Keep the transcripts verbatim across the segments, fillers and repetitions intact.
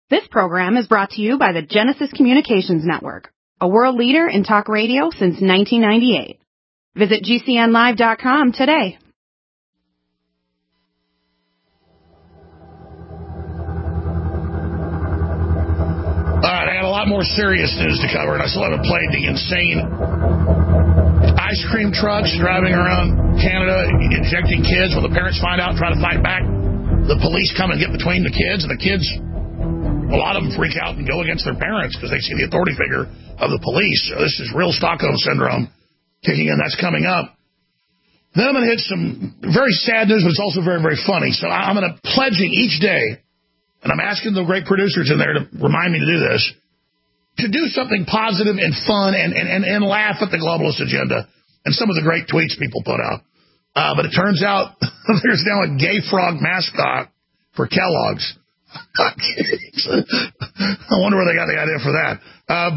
This program is brought to you by the Genesis Communications Network, a world leader in talk radio since nineteen ninety-eight. Visit G C N live dot com today. All right, I got a lot more serious news to cover, and I still haven't played the insane ice cream trucks driving around Canada, injecting kids. When the parents find out and try to fight back, the police come and get between the kids, and the kids, a lot of them freak out and go against their parents because they see the authority figure of the police. So this is real Stockholm Syndrome kicking in. That's coming up. Then I'm going to hit some very sad news, but it's also very, very funny. So I'm going to pledging each day, and I'm asking the great producers in there to remind me to do this, to do something positive and fun and, and, and, and laugh at the globalist agenda and some of the great tweets people put out. Uh, but it turns out there's now a gay frog mascot for Kellogg's. I wonder where they got the idea for that. Uh,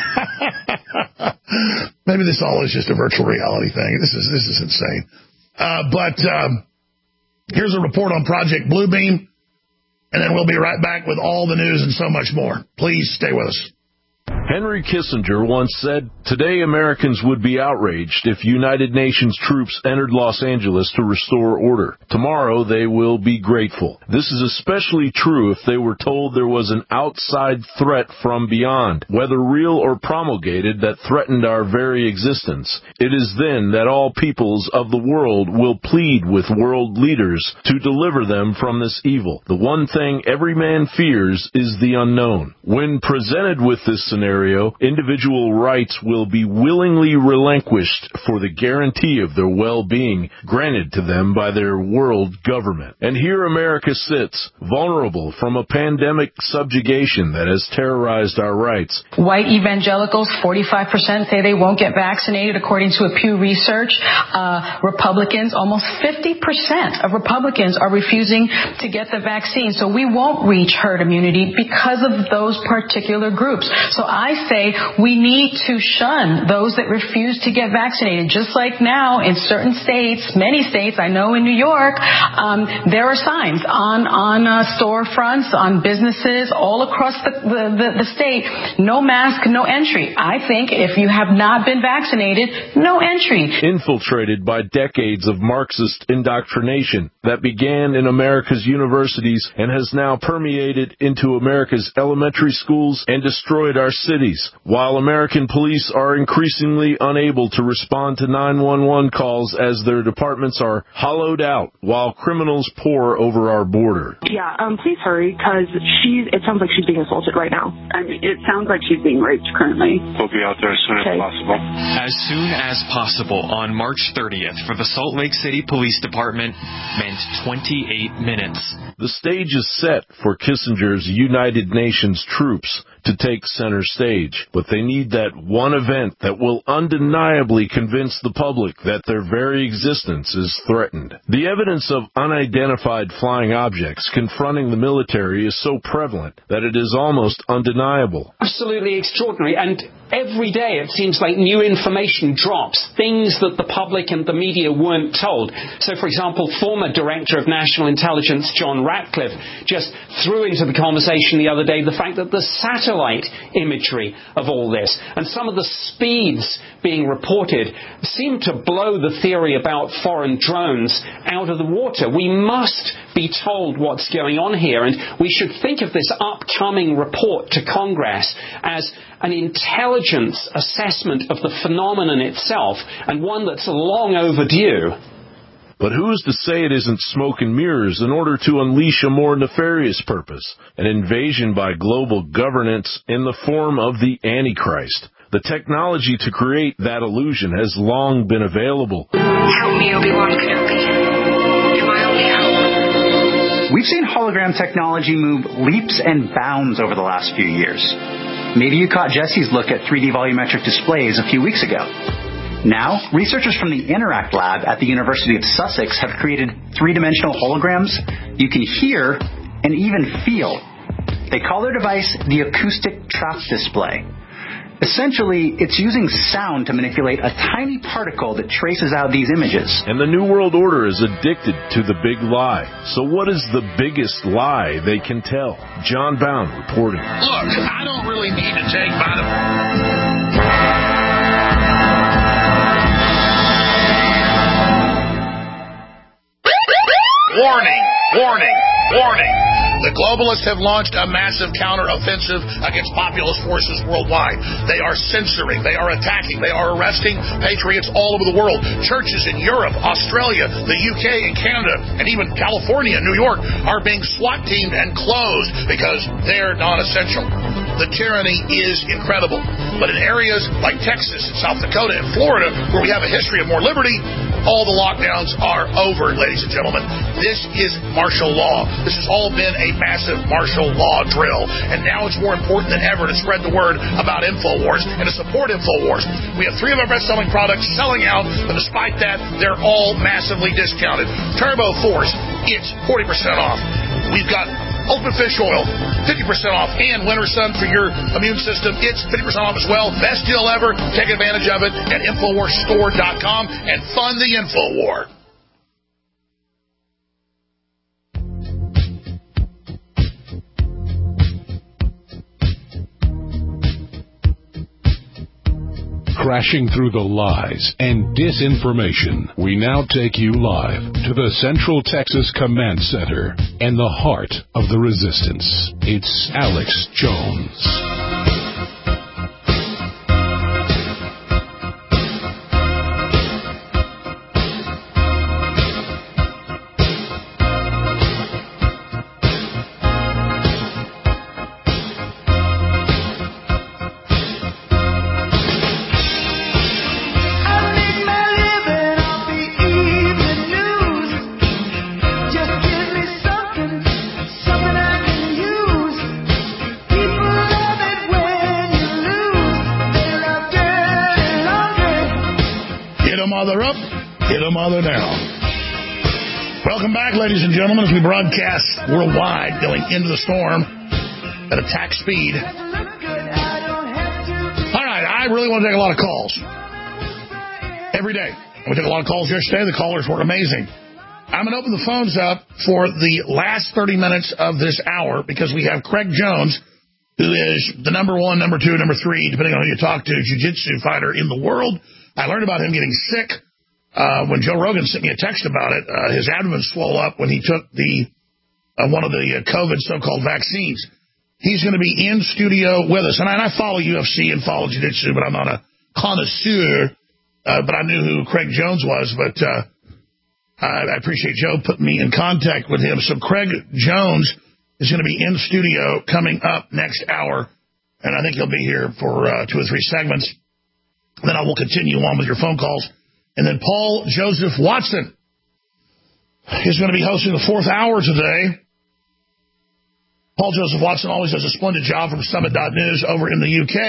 but maybe this all is just a virtual reality thing. This is this is insane. Uh, but um, here's a report on Project Bluebeam, and then we'll be right back with all the news and so much more. Please stay with us. Henry Kissinger once said, "Today Americans would be outraged if United Nations troops entered Los Angeles to restore order. Tomorrow they will be grateful. This is especially true if they were told there was an outside threat from beyond, whether real or promulgated, that threatened our very existence. It is then that all peoples of the world will plead with world leaders to deliver them from this evil. The one thing every man fears is the unknown. When presented with this scenario, individual rights will be willingly relinquished for the guarantee of their well-being granted to them by their world government. And here America sits, vulnerable from a pandemic subjugation that has terrorized our rights." White evangelicals, forty-five percent say they won't get vaccinated, according to a Pew Research. Uh, Republicans, almost fifty percent of Republicans are refusing to get the vaccine. So we won't reach herd immunity because of those particular groups. So I say we need to shun those that refuse to get vaccinated. Just like now in certain states, many states, I know in New York, um, there are signs on, on uh, storefronts, on businesses all across the, the, the, the state, no mask, no entry. I think if you have not been vaccinated, no entry. Infiltrated by decades of Marxist indoctrination that began in America's universities and has now permeated into America's elementary schools and destroyed our cities. While American police are increasingly unable to respond to nine one one calls as their departments are hollowed out while criminals pour over our border. Yeah, um, please hurry, because she's. It sounds like she's being assaulted right now. I mean, it sounds like she's being raped currently. We'll be out there as soon okay. as possible. As soon as possible on March thirtieth for the Salt Lake City Police Department meant twenty-eight minutes. The stage is set for Kissinger's United Nations troops to take center stage, but they need that one event that will undeniably convince the public that their very existence is threatened. The evidence of unidentified flying objects confronting the military is so prevalent that it is almost undeniable. Absolutely extraordinary, and every day it seems like new information drops, things that the public and the media weren't told. So, for example, former Director of National Intelligence John Ratcliffe just threw into the conversation the other day the fact that the satellite imagery of all this and some of the speeds being reported seem to blow the theory about foreign drones out of the water. We must be told what's going on here, and we should think of this upcoming report to Congress as an intelligence assessment of the phenomenon itself, and one that's long overdue. But who's to say it isn't smoke and mirrors in order to unleash a more nefarious purpose, an invasion by global governance in the form of the Antichrist? The technology to create that illusion has long been available. Help me, Obi-Wan Kenobi. You're my only hope. We've seen hologram technology move leaps and bounds over the last few years. Maybe you caught Jesse's look at three D volumetric displays a few weeks ago. Now, researchers from the Interact Lab at the University of Sussex have created three-dimensional holograms you can hear and even feel. They call their device the Acoustic Trap Display. Essentially, it's using sound to manipulate a tiny particle that traces out these images. And the New World Order is addicted to the big lie. So what is the biggest lie they can tell? John Bound reporting. Look, I don't really need to take vitamin. Warning, warning, warning. The globalists have launched a massive counteroffensive against populist forces worldwide. They are censoring, they are attacking, they are arresting patriots all over the world. Churches in Europe, Australia, the U K, and Canada, and even California and New York are being SWAT-teamed and closed because they're non-essential. The tyranny is incredible. But in areas like Texas and South Dakota and Florida, where we have a history of more liberty, all the lockdowns are over, ladies and gentlemen. This is martial law. This has all been a massive martial law drill. And now it's more important than ever to spread the word about InfoWars and to support InfoWars. We have three of our best-selling products selling out, but despite that, they're all massively discounted. Turbo Force, it's forty percent off. We've got Ultimate Fish Oil, fifty percent off, and Winter Sun for your immune system. It's fifty percent off as well. Best deal ever. Take advantage of it at Infowars Store dot com and fund the InfoWar. Crashing through the lies and disinformation, we now take you live to the Central Texas Command Center and the heart of the resistance. It's Alex Jones. Mother up, hit a mother down. Welcome back, ladies and gentlemen, as we broadcast worldwide, going into the storm at attack speed. All right, I really want to take a lot of calls. Every day. We took a lot of calls yesterday. The callers were amazing. I'm going to open the phones up for the last thirty minutes of this hour because we have Craig Jones, who is the number one, number two, number three, depending on who you talk to, jiu-jitsu fighter in the world. I learned about him getting sick uh, when Joe Rogan sent me a text about it. Uh, his abdomen swelled up when he took the uh, one of the uh, COVID so-called vaccines. He's going to be in studio with us. And I, and I follow U F C and follow jiu-jitsu, but I'm not a connoisseur. Uh, but I knew who Craig Jones was. But uh, I, I appreciate Joe putting me in contact with him. So Craig Jones is going to be in studio coming up next hour. And I think he'll be here for uh, two or three segments. Then I will continue on with your phone calls. And then Paul Joseph Watson is going to be hosting the fourth hour today. Paul Joseph Watson always does a splendid job from Summit dot news over in the U K.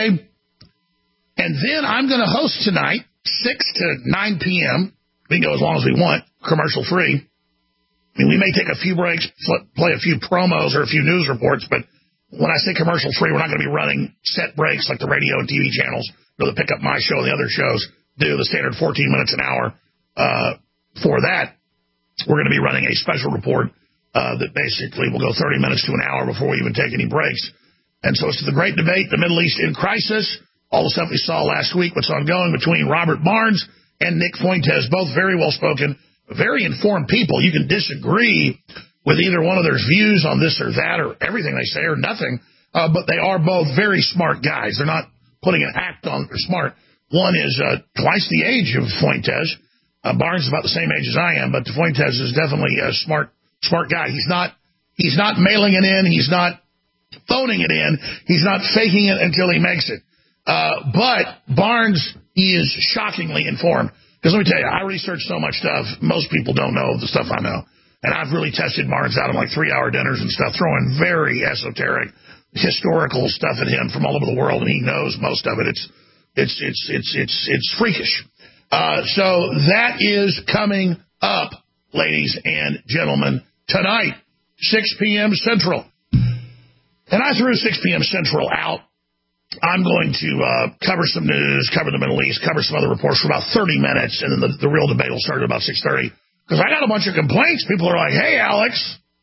And then I'm going to host tonight, six to nine p.m. We can go as long as we want, commercial free. I mean, we may take a few breaks, play a few promos or a few news reports, but when I say commercial free, we're not going to be running set breaks like the radio and T V channels. Or the Pick Up My Show and the other shows do the standard fourteen minutes an hour. Uh, for that, we're going to be running a special report uh, that basically will go thirty minutes to an hour before we even take any breaks. And so it's the great debate, the Middle East in crisis, all the stuff we saw last week, what's ongoing between Robert Barnes and Nick Fuentes, both very well-spoken, very informed people. You can disagree with either one of their views on this or that or everything they say or nothing, uh, but they are both very smart guys. They're not putting an act on they're smart. One is uh, twice the age of Fuentes. Uh, Barnes is about the same age as I am, but Fuentes is definitely a smart, smart guy. He's not, he's not mailing it in. He's not phoning it in. He's not faking it until he makes it. Uh, but Barnes is shockingly informed. Because let me tell you, I research so much stuff. Most people don't know the stuff I know. And I've really tested Barnes out on like three-hour dinners and stuff, throwing very esoteric, historical stuff at him from all over the world, and he knows most of it. It's it's it's it's it's it's freakish. Uh, so that is coming up, ladies and gentlemen, tonight, six p.m. Central. And I threw six p.m. Central out I'm going to uh, cover some news, cover the Middle East, cover some other reports for about thirty minutes, and then the, the real debate will start at about six thirty. Because I got a bunch of complaints. People are like, hey, Alex,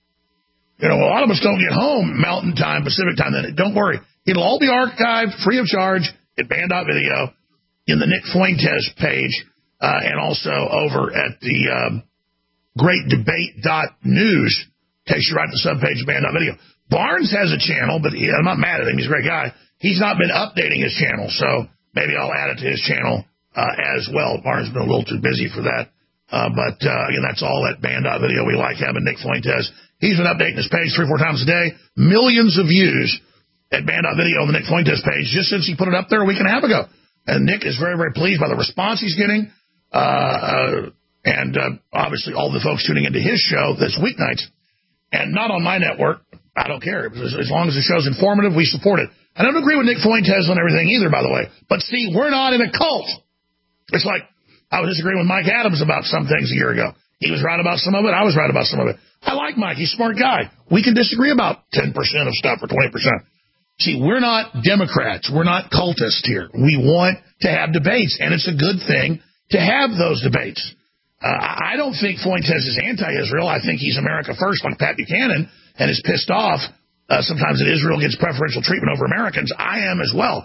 you know, a lot of us don't get home Mountain Time, Pacific Time. Then don't worry. It'll all be archived free of charge at Band dot video in the Nick Fuentes page uh, and also over at the um, great debate dot news. Takes you right to the subpage of Band dot video. Barnes has a channel, but he, I'm not mad at him. He's a great guy. He's not been updating his channel, so maybe I'll add it to his channel uh, as well. Barnes has been a little too busy for that. Uh, but, uh, again, that's all at Band dot video. We like having Nick Fuentes. He's been updating his page three or four times a day. Millions of views at Band dot video on the Nick Fuentes page just since he put it up there a week and a half ago. And Nick is very, very pleased by the response he's getting. Uh, uh, and uh, obviously all the folks tuning into his show this weeknights. And not on my network. I don't care. As, as long as the show's informative, we support it. I don't agree with Nick Fuentes on everything either, by the way. But see, we're not in a cult. It's like I was disagreeing with Mike Adams about some things a year ago. He was right about some of it. I was right about some of it. I like Mike. He's a smart guy. We can disagree about ten percent of stuff or twenty percent. See, we're not Democrats. We're not cultists here. We want to have debates, and it's a good thing to have those debates. Uh, I don't think Fuentes is anti-Israel. I think he's America first, like Pat Buchanan, and is pissed off uh, sometimes that Israel gets preferential treatment over Americans. I am as well.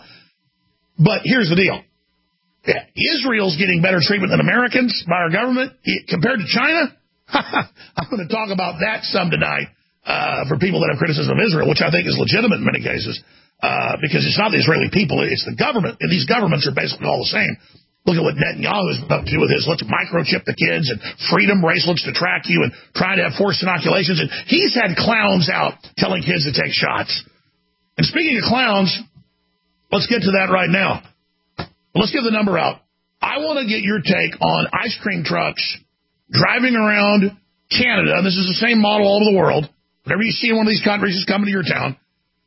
But here's the deal. Yeah, Israel's getting better treatment than Americans by our government compared to China. I'm going to talk about that some tonight uh, for people that have criticism of Israel, which I think is legitimate in many cases, uh, because it's not the Israeli people, it's the government. And these governments are basically all the same. Look at what Netanyahu's up to with his let's microchip the kids and freedom bracelets to track you and trying to have forced inoculations. And he's had clowns out telling kids to take shots. And speaking of clowns, let's get to that right now. Let's get the number out. I want to get your take on ice cream trucks driving around Canada. And this is the same model all over the world. Whenever you see in one of these countries, it's coming to your town.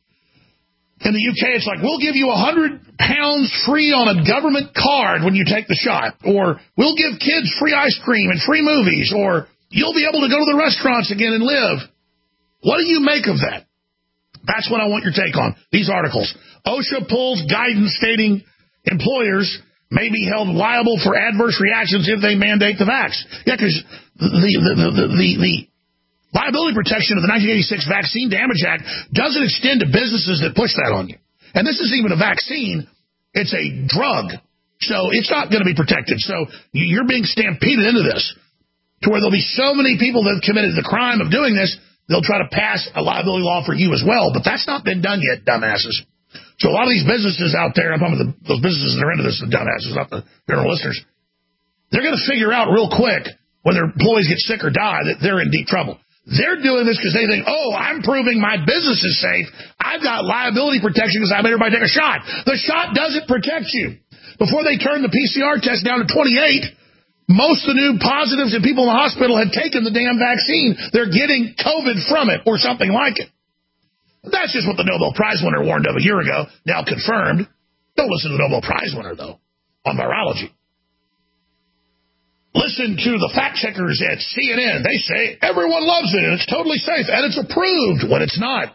In the U K, it's like, we'll give you one hundred pounds free on a government card when you take the shot. Or we'll give kids free ice cream and free movies. Or you'll be able to go to the restaurants again and live. What do you make of that? That's what I want your take on. These articles. OSHA pulls guidance stating employers may be held liable for adverse reactions if they mandate the vax. Yeah, because the, the, the, the, the, the liability protection of the nineteen eighty-six Vaccine Damage Act doesn't extend to businesses that push that on you. And this isn't even a vaccine. It's a drug. So it's not going to be protected. So you're being stampeded into this to where there'll be so many people that have committed the crime of doing this, they'll try to pass a liability law for you as well. But that's not been done yet, dumbasses. So a lot of these businesses out there, I'm talking about the, those businesses that are into this, the dumbasses, not the general listeners, they're going to figure out real quick when their employees get sick or die that they're in deep trouble. They're doing this because they think, oh, I'm proving my business is safe. I've got liability protection because I made everybody take a shot. The shot doesn't protect you. Before they turned the P C R test down to twenty-eight, most of the new positives and people in the hospital had taken the damn vaccine. They're getting COVID from it or something like it. That's just what the Nobel Prize winner warned of a year ago, now confirmed. Don't listen to the Nobel Prize winner, though, on virology. Listen to the fact checkers at C N N. They say everyone loves it and it's totally safe and it's approved when it's not.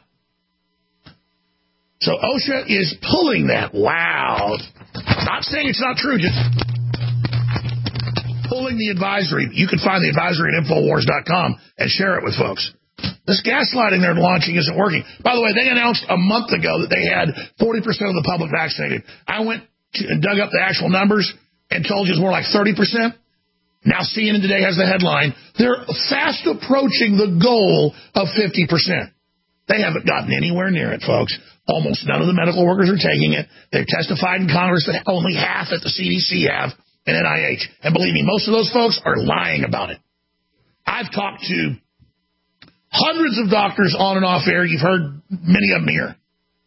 So OSHA is pulling that. Wow. Not saying it's not true, just pulling the advisory. You can find the advisory at Infowars dot com and share it with folks. This gaslighting they're launching isn't working. By the way, they announced a month ago that they had forty percent of the public vaccinated. I went to, and dug up the actual numbers and told you it's more like thirty percent. Now C N N today has the headline, they're fast approaching the goal of fifty percent. They haven't gotten anywhere near it, folks. Almost none of the medical workers are taking it. They've testified in Congress that only half at the C D C have and N I H. And believe me, most of those folks are lying about it. I've talked to hundreds of doctors on and off air. You've heard many of them here.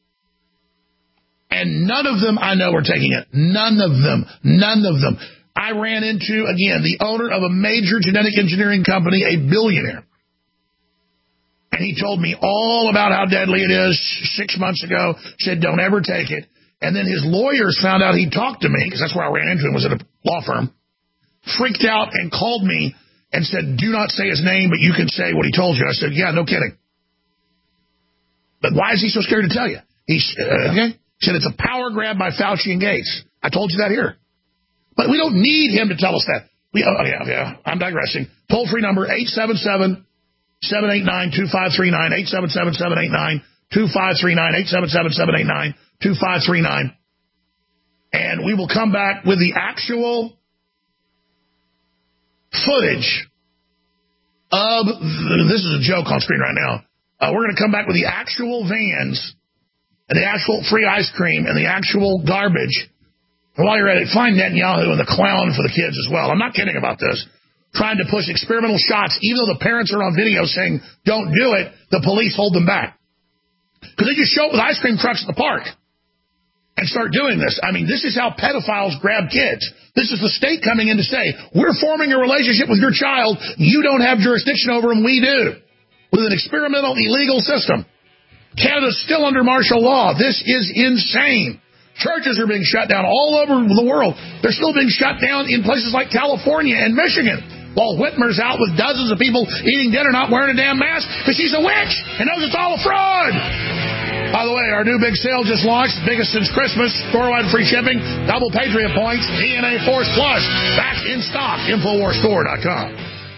And none of them I know are taking it. None of them. None of them. I ran into, again, the owner of a major genetic engineering company, a billionaire. And he told me all about how deadly it is six months ago, said don't ever take it. And then his lawyers found out he talked to me, because that's where I ran into him, was at a law firm, freaked out and called me and said, do not say his name, but you can say what he told you. I said, yeah, no kidding. But why is he so scared to tell you? He's, uh, okay. Said it's a power grab by Fauci and Gates. I told you that here. But we don't need him to tell us that. We, oh, yeah, yeah, I'm digressing. Toll-free number, eight seven seven, seven eight nine, two five three nine, eight seven seven, seven eight nine, two five three nine, eight seven seven, seven eight nine, two five three nine. And we will come back with the actual footage of, this is a joke on screen right now. Uh, we're going to come back with the actual vans and the actual free ice cream and the actual garbage. And while you're at it, find Netanyahu and the clown for the kids as well. I'm not kidding about this. Trying to push experimental shots, even though the parents are on video saying, don't do it, the police hold them back. Because they just show up with ice cream trucks at the park and start doing this. I mean, this is how pedophiles grab kids. This is the state coming in to say, we're forming a relationship with your child. You don't have jurisdiction over them. We do. With an experimental, illegal system. Canada's still under martial law. This is insane. Churches are being shut down all over the world. They're still being shut down in places like California and Michigan. While Whitmer's out with dozens of people eating dinner not wearing a damn mask because she's a witch and knows it's all a fraud. By the way, our new big sale just launched, biggest since Christmas, store-wide free shipping, double Patriot points, D N A Force Plus, back in stock, Infowars Store dot com.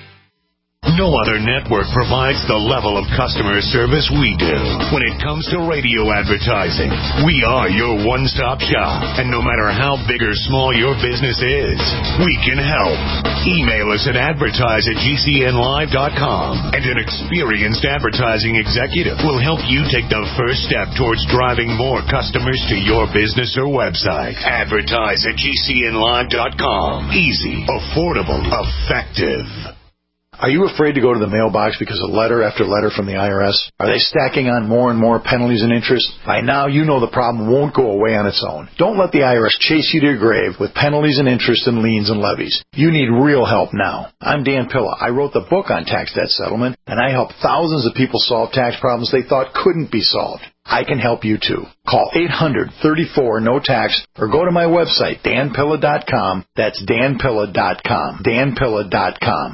No other network provides the level of customer service we do. When it comes to radio advertising, we are your one-stop shop. And no matter how big or small your business is, we can help. Email us at advertise at G C N live dot com, and an experienced advertising executive will help you take the first step towards driving more customers to your business or website. Advertise at G C N live dot com. Easy, affordable, effective. Are you afraid to go to the mailbox because of letter after letter from the I R S? Are they stacking on more and more penalties and interest? By now, you know the problem won't go away on its own. Don't let the I R S chase you to your grave with penalties and interest and liens and levies. You need real help now. I'm Dan Pilla. I wrote the book on tax debt settlement, and I help thousands of people solve tax problems they thought couldn't be solved. I can help you too. Call eight hundred, thirty-four, no tax or go to my website, dan pilla dot com. That's dan pilla dot com. dan pilla dot com.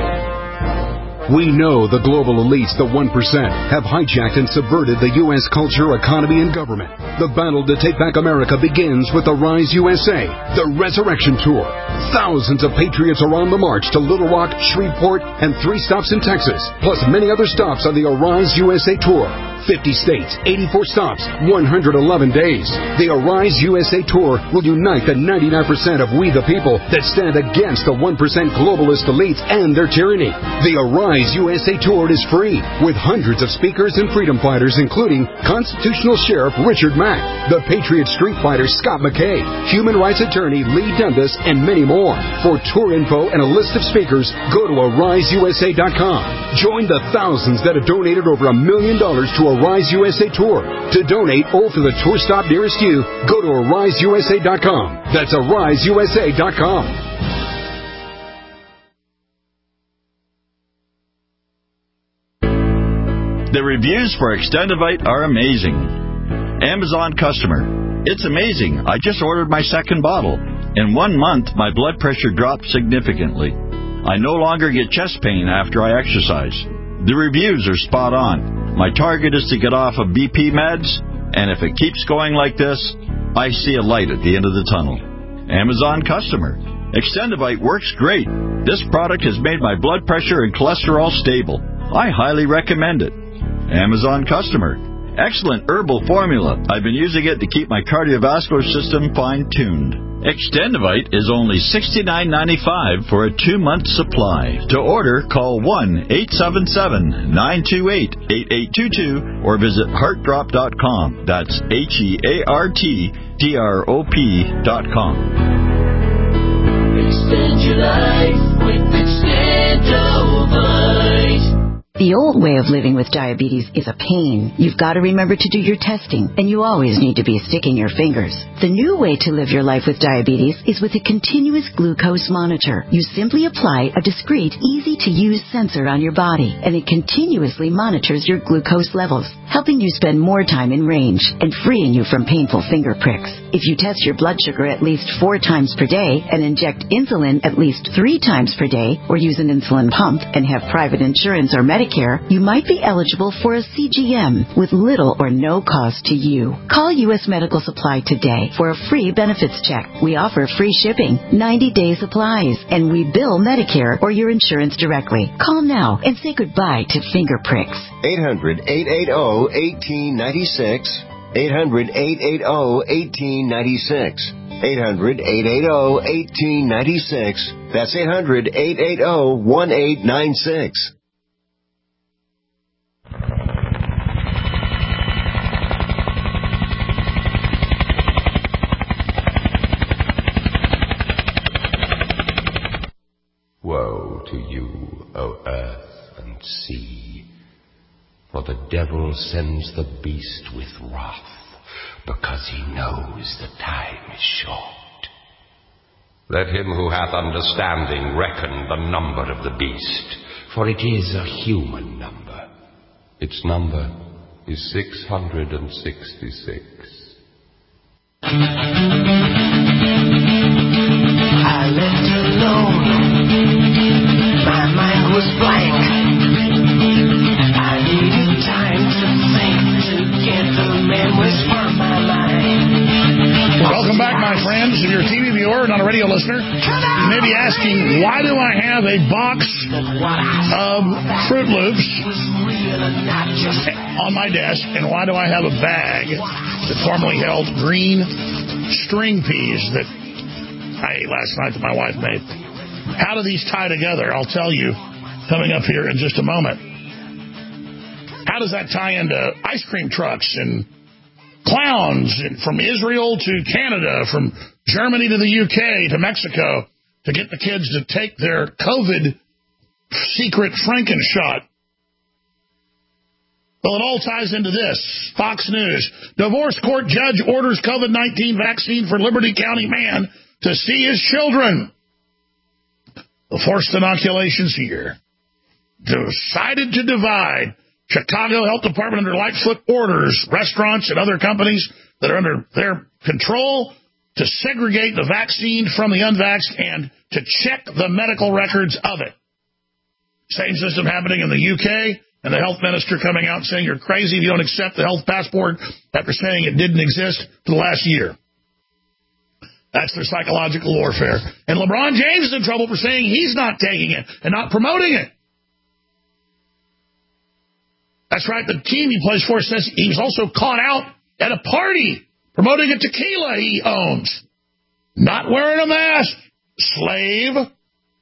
We know the global elites, the one percent, have hijacked and subverted the U S culture, economy, and government. The battle to take back America begins with the Rise U S A, the Resurrection Tour. Thousands of patriots are on the march to Little Rock, Shreveport, and three stops in Texas, plus many other stops on the Arise U S A Tour. fifty states, eighty-four stops, one hundred eleven days. The Arise U S A Tour will unite the ninety-nine percent of we the people that stand against the one percent globalist elites and their tyranny. The Arise U S A Tour is free, with hundreds of speakers and freedom fighters, including Constitutional Sheriff Richard Mack, the Patriot Street Fighter Scott McKay, Human Rights Attorney Lee Dundas, and many more. For tour info and a list of speakers, go to arise u s a dot com. Join the thousands that have donated over a million dollars to Arise U S A Tour. To donate or for the tour stop nearest you, go to arise u s a dot com. That's arise u s a dot com. The reviews for Extendivite are amazing. Amazon customer. It's amazing. I just ordered my second bottle. In one month, my blood pressure dropped significantly. I no longer get chest pain after I exercise. The reviews are spot on. My target is to get off of B P meds, and if it keeps going like this, I see a light at the end of the tunnel. Amazon customer. Extendivite works great. This product has made my blood pressure and cholesterol stable. I highly recommend it. Amazon customer. Excellent herbal formula. I've been using it to keep my cardiovascular system fine-tuned. Extendivite is only sixty-nine ninety-five for a two-month supply. To order, call one eight seven seven, nine two eight, eight eight two two or visit heart drop dot com. That's H E A R T D R O P dot com. Extend your life with Extendivite. The old way of living with diabetes is a pain. You've got to remember to do your testing, and you always need to be sticking your fingers. The new way to live your life with diabetes is with a continuous glucose monitor. You simply apply a discreet, easy-to-use sensor on your body, and it continuously monitors your glucose levels, helping you spend more time in range and freeing you from painful finger pricks. If you test your blood sugar at least four times per day and inject insulin at least three times per day, or use an insulin pump and have private insurance or Medicare, Medicare, you might be eligible for a C G M with little or no cost to you. Call U S Medical Supply today for a free benefits check. We offer free shipping, ninety-day supplies, and we bill Medicare or your insurance directly. Call now and say goodbye to finger pricks. eight hundred, eight eight zero, one eight nine six. eight hundred, eight eight zero, one eight nine six. eight hundred, eight eight zero, one eight nine six. That's eight hundred, eight eight zero, one eight nine six. Woe to you, O earth and sea, for the devil sends the beast with wrath, because he knows the time is short. Let him who hath understanding reckon the number of the beast, for it is a human number. Its number is six hundred and sixty-six. I left alone. My mind was blank. I needed time to think, to get the memories from my mind. Welcome back, my friends. If you're a T V viewer, not a radio listener, you may be asking, why do I have a box of Fruit Loops on my desk, and why do I have a bag that formerly held green string peas that I ate last night that my wife made? How do these tie together? I'll tell you coming up here in just a moment. How does that tie into ice cream trucks and clowns from Israel to Canada, from Germany to the U K to Mexico, to get the kids to take their COVID secret Frankenshot? Well, it all ties into this. Fox News. Divorce court judge orders COVID nineteen vaccine for Liberty County man to see his children. The forced inoculations here. Decided to divide. Chicago Health Department under Lightfoot orders restaurants and other companies that are under their control to segregate the vaccine from the unvaxxed and to check the medical records of it. Same system happening in the U K, and the health minister coming out saying you're crazy if you don't accept the health passport after saying it didn't exist for the last year. That's their psychological warfare. And LeBron James is in trouble for saying he's not taking it and not promoting it. That's right, the team he plays for says he was also caught out at a party promoting a tequila he owns. Not wearing a mask. Slave. I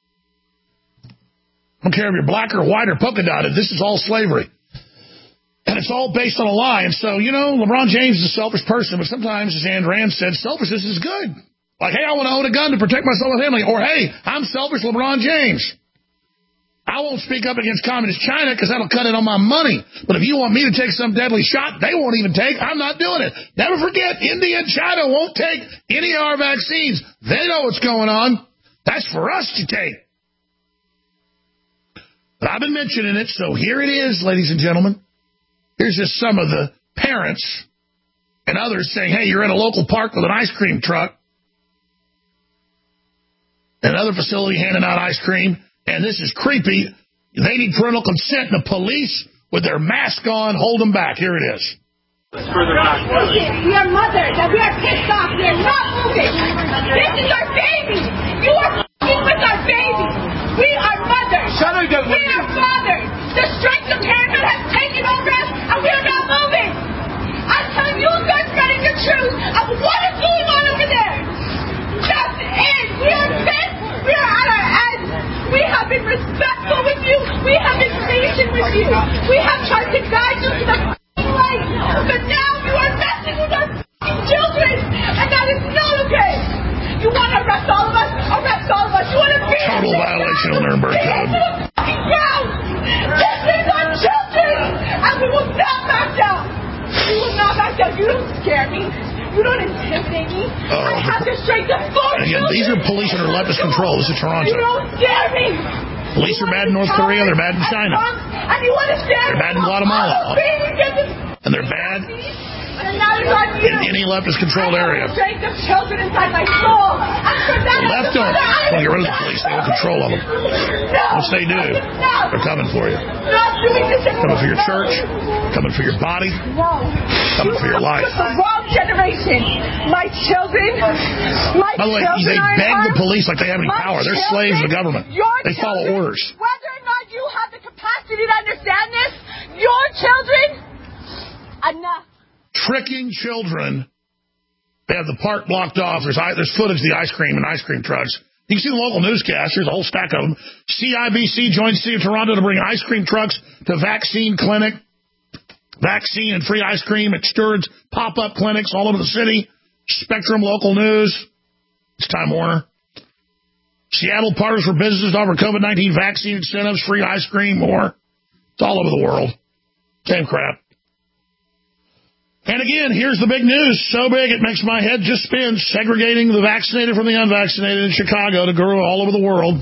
don't care if you're black or white or polka dotted. This is all slavery. And it's all based on a lie. And so, you know, LeBron James is a selfish person, but sometimes, as Ann Rand said, selfishness is good. Like, hey, I want to own a gun to protect myself and family. Or, hey, I'm selfish LeBron James. I won't speak up against communist China because that'll cut in on my money. But if you want me to take some deadly shot they won't even take, I'm not doing it. Never forget, India and China won't take any of our vaccines. They know what's going on. That's for us to take. But I've been mentioning it, so here it is, ladies and gentlemen. Here's just some of the parents and others saying, hey, you're in a local park with an ice cream truck, another facility handing out ice cream, and this is creepy. They need parental consent, and the police, with their mask on, hold them back. Here it is. Let's further back. We are mothers, and we are pissed off. We are not moving. This is our baby. You are f***ing with our baby. We are mothers. Shut up, we are fathers. The strength of parenthood has taken over us, and we are not moving. I'm telling you, you guys getting the truth of what is going on over there. That's it. We are pissed. We are at our end. We have been respectful with you. We have been patient with you. We have tried to guide you to the light. But now you are messing with our children, and that is not okay. You want to arrest all of us? Arrest all of us. You want to be total violation of Nuremberg Code. This is our children, and we will not back down. We will not back down. You don't scare me. You don't intimidate me. Uh, I have the strength of four again, children. These are police under leftist control. This is Toronto. You don't scare me. Police are bad in North Korea. They're bad in China. And you want to scare They're bad in Guatemala. And they're bad. And now it's on you. in any leftist-controlled area. I have a strength of children inside my soul. I'm for that. The left don't want to get rid of the police. They want control of them. No. Once they do, they're coming for you. Not doing this anymore. Coming for your church. Coming for your body. No. Coming for your life. The wrong generation. My children. My By the way, children they are beg in the police like they have any my power. They're children, slaves of the government. They follow children, orders. Whether or not you have the capacity to understand this, your children, enough. Tricking children. They have the park blocked off. There's there's footage of the ice cream and ice cream trucks. You can see the local newscast. There's a whole stack of them. C I B C joins the city of Toronto to bring ice cream trucks to vaccine clinic. Vaccine and free ice cream at Stewart's pop-up clinics all over the city. Spectrum Local News. It's Time Warner. Seattle partners for businesses to offer COVID nineteen vaccine incentives, free ice cream, more. It's all over the world. Same crap. And again, here's the big news. So big it makes my head just spin. Segregating the vaccinated from the unvaccinated in Chicago to grow all over the world.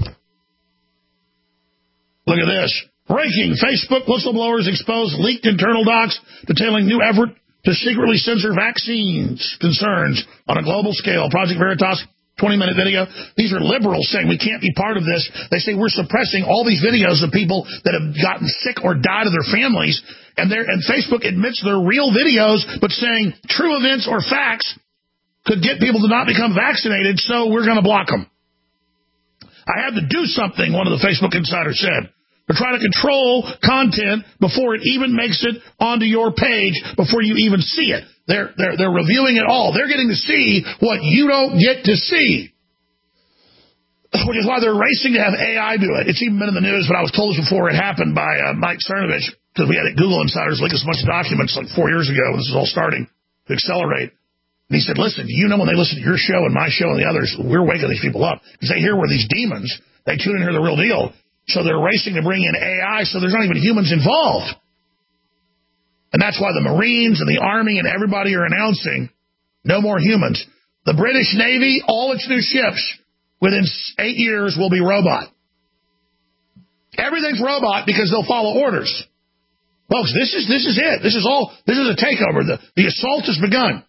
Look at this. Breaking. Facebook whistleblowers expose leaked internal docs detailing new effort to secretly censor vaccines concerns on a global scale. Project Veritas, twenty-minute video. These are liberals saying we can't be part of this. They say we're suppressing all these videos of people that have gotten sick or died of their families. And, and Facebook admits they're real videos, but saying true events or facts could get people to not become vaccinated, so we're going to block them. I had to do something, one of the Facebook insiders said. They're trying to control content before it even makes it onto your page, before you even see it. They're, they're, they're reviewing it all. They're getting to see what you don't get to see, which is why they're racing to have A I do it. It's even been in the news, but I was told this before it happened by uh, Mike Cernovich, because we had Google insiders leak us a bunch of documents like four years ago when this was all starting to accelerate. And he said, listen, you know when they listen to your show and my show and the others, we're waking these people up. Because they hear we're these demons. They tune in and hear the real deal. So they're racing to bring in A I, so there's not even humans involved. And that's why the Marines and the Army and everybody are announcing no more humans. The British Navy, all its new ships, within eight years will be robot. Everything's robot because they'll follow orders. Folks, this is this is it. This is all. This is a takeover. The, the assault has begun.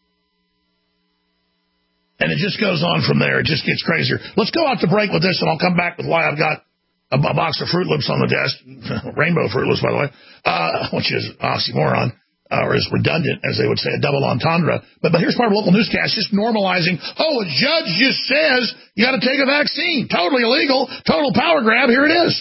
And it just goes on from there. It just gets crazier. Let's go out to break with this, and I'll come back with why I've got a, a box of Fruit Loops on the desk. Rainbow Fruit Loops, by the way, uh, which is oxymoron, uh, or is redundant, as they would say, a double entendre. But, but here's part of local newscast, just normalizing, oh, a judge just says you got to take a vaccine. Totally illegal. Total power grab. Here it is.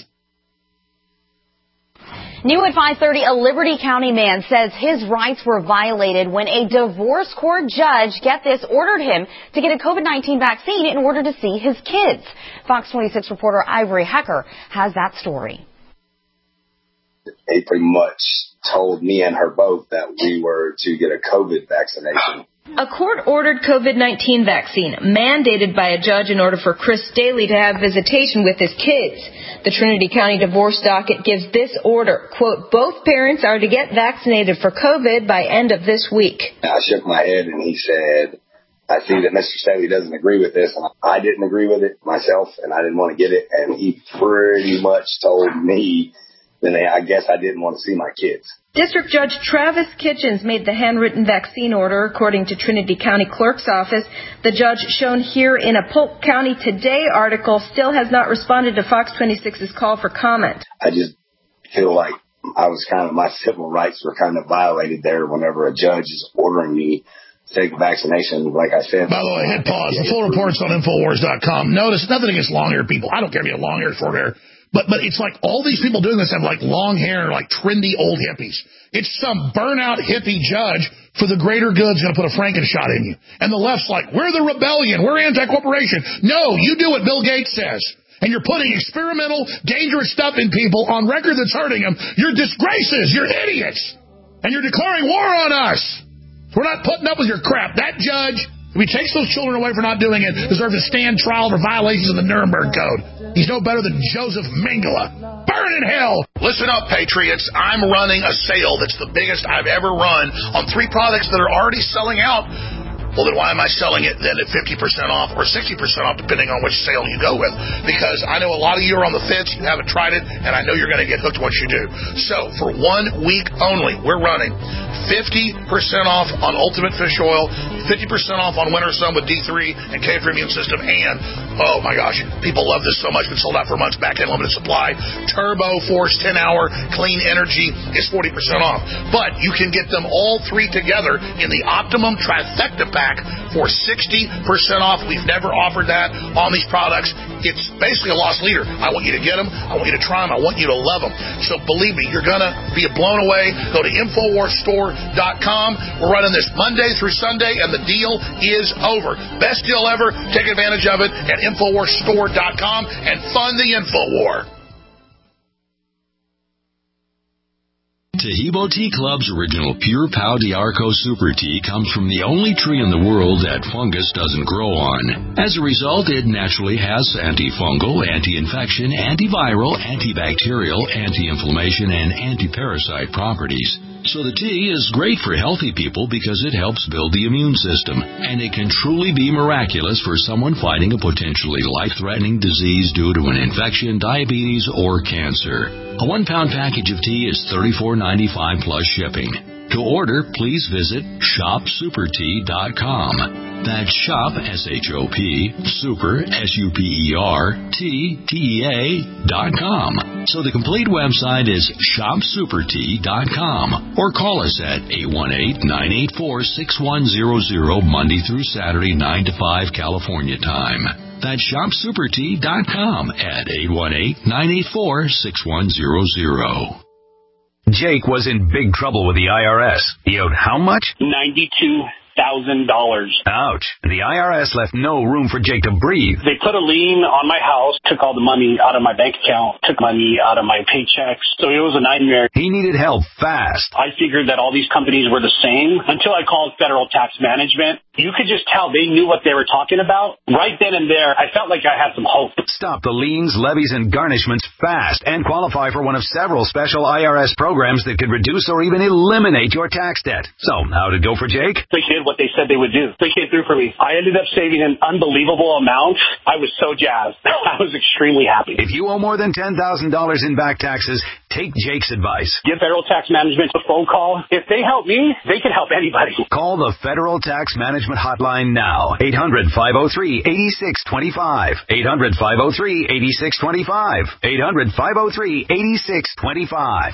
New at five thirty, a Liberty County man says his rights were violated when a divorce court judge, get this, ordered him to get a COVID nineteen vaccine in order to see his kids. Fox twenty-six reporter Ivory Hecker has that story. They pretty much told me and her both that we were to get a COVID vaccination. A court-ordered COVID nineteen vaccine mandated by a judge in order for Chris Daly to have visitation with his kids. The Trinity County divorce docket gives this order, quote, both parents are to get vaccinated for COVID by end of this week. I shook my head and he said, I see that Mister Staley doesn't agree with this. And I didn't agree with it myself, and I didn't want to get it. And he pretty much told me that I guess I didn't want to see my kids. District Judge Travis Kitchens made the handwritten vaccine order, according to Trinity County Clerk's office. The judge, shown here in a Polk County Today article, still has not responded to Fox twenty-six's call for comment. I just feel like I was kind of, my civil rights were kind of violated there whenever a judge is ordering me to take a vaccination, like I said. By the way, hit pause. The full report's on Infowars dot com. Notice, nothing against long-haired people. I don't care if you have long hair, short hair. But but it's like all these people doing this have like long hair, like trendy old hippies. It's some burnout hippie judge for the greater good's going to put a Frankenshot in you. And the left's like, we're the rebellion, we're anti-corporation. No, you do what Bill Gates says. And you're putting experimental, dangerous stuff in people on record that's hurting them. You're disgraces, you're idiots. And you're declaring war on us. We're not putting up with your crap. That judge, if he takes those children away for not doing it, deserves to stand trial for violations of the Nuremberg Code. He's no better than Joseph Mengele. Burn in hell! Listen up, Patriots. I'm running a sale that's the biggest I've ever run on three products that are already selling out. Well, then why am I selling it then at fifty percent off or sixty percent off, depending on which sale you go with? Because I know a lot of you are on the fence, you haven't tried it, and I know you're going to get hooked once you do. So for one week only, we're running fifty percent off on Ultimate Fish Oil, fifty percent off on Winter Sun with D three and K for Immune System, and, oh my gosh, people love this so much, been sold out for months, back in limited supply. Turbo Force ten hour Clean Energy is forty percent off. But you can get them all three together in the Optimum Trifecta Pack for sixty percent off. We've never offered that on these products. It's basically a loss leader. I want you to get them. I want you to try them. I want you to love them. So believe me, you're going to be blown away. Go to Infowars Store dot com. We're running this Monday through Sunday, and the deal is over. Best deal ever. Take advantage of it at Infowars Store dot com and fund the InfoWar. Taheebo Tea Club's original Pure Pau D'Arco Super Tea comes from the only tree in the world that fungus doesn't grow on. As a result, it naturally has antifungal, anti-infection, antiviral, antibacterial, anti-inflammation, and anti-parasite properties. So the tea is great for healthy people because it helps build the immune system, and it can truly be miraculous for someone fighting a potentially life-threatening disease due to an infection, diabetes, or cancer. A one-pound package of tea is thirty-four ninety-five plus shipping. To order, please visit shop super tea dot com. That's shop, S H O P, super, S U P E R, T, T E A, dot com. So the complete website is shop super tea dot com. Or call us at eight one eight, nine eight four, six one zero zero, Monday through Saturday, nine to five, California time. That's shop super tea dot com at eight one eight, nine eight four, six one zero zero. Jake was in big trouble with the I R S. He owed how much? ninety-two thousand dollars. Ouch. The I R S left no room for Jake to breathe. They put a lien on my house, took all the money out of my bank account, took money out of my paychecks. So it was a nightmare. He needed help fast. I figured that all these companies were the same until I called Federal Tax Management. You could just tell they knew what they were talking about. Right then and there, I felt like I had some hope. Stop the liens, levies, and garnishments fast and qualify for one of several special I R S programs that could reduce or even eliminate your tax debt. So, how'd it go for Jake? They did what they said they would do. They came through for me. I ended up saving an unbelievable amount. I was so jazzed. I was extremely happy. If you owe more than ten thousand dollars in back taxes, take Jake's advice. Give Federal Tax Management a phone call. If they help me, they can help anybody. Call the Federal Tax Management hotline now. eight hundred, five oh three, eight six two five. eight hundred, five oh three, eight six two five. eight hundred, five oh three, eight six two five.